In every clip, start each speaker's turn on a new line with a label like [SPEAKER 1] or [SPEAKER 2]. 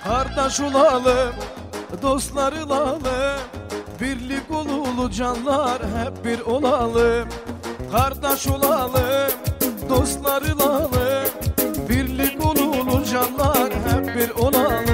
[SPEAKER 1] Kardeş olalım, dostlar olalım, birlik olulu canlar hep bir olalım. Kardeş olalım, dostlar olalım, birlik olulu canlar hep bir olalım.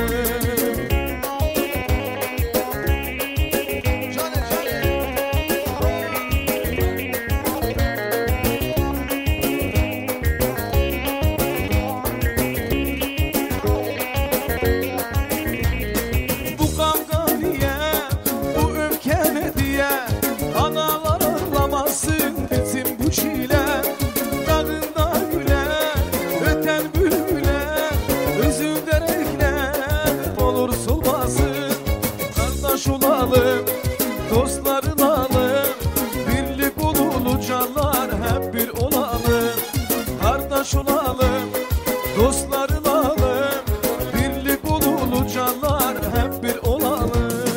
[SPEAKER 1] Analar ağlamasın bizim bu çile. Dağında güler, öten bülbüler, üzüm derekler olur solmasın. Kardeş olalım, dostlar olalım, birlik olulu canlar hep bir olalım. Kardeş olalım, dostlar olalım, birlik olulu canlar hep bir olalım.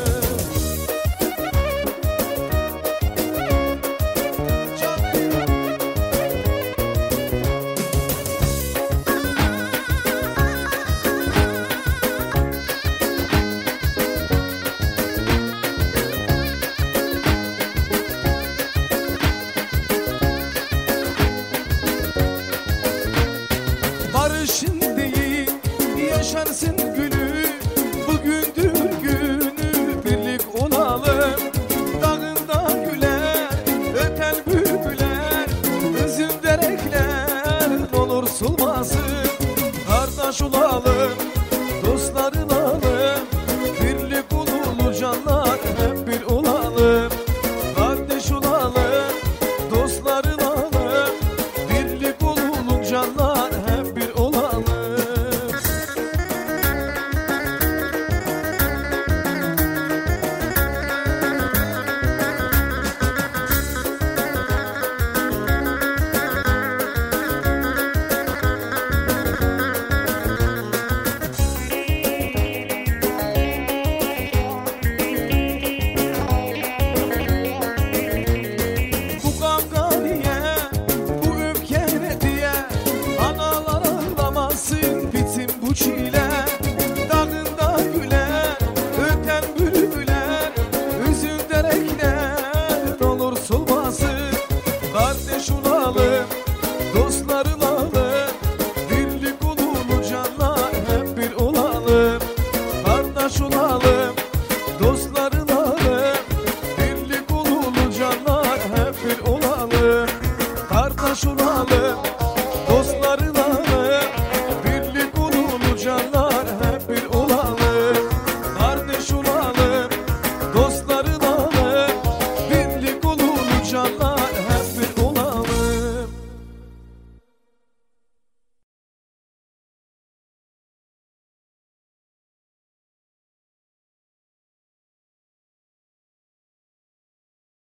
[SPEAKER 1] Barışın değil, yaşarsın gülü, bugündür günü, birlik olalım. Dağında güler, öten bülbüler, üzüm derekler olur solmasın. Kardeş olalım, dostlar olalım, birlik olulu canlar hep bir olalım. Kardeş olalım, dostlar olalım, birlik olulu canlar hep bir olalım. Bu kavga niye, bu öfke ne diye, analar ağlamasın bitsin bu çile. Dağında güler, öten bülbüler, üzüm derekler olur solmasın. Kardeş olalım, dostlar olalım, birlik olulu canlar hep bir olalım. Kardeş olalım, dostlar olalım, birlik olulu canlar hep bir olalım. Kardeş olalım,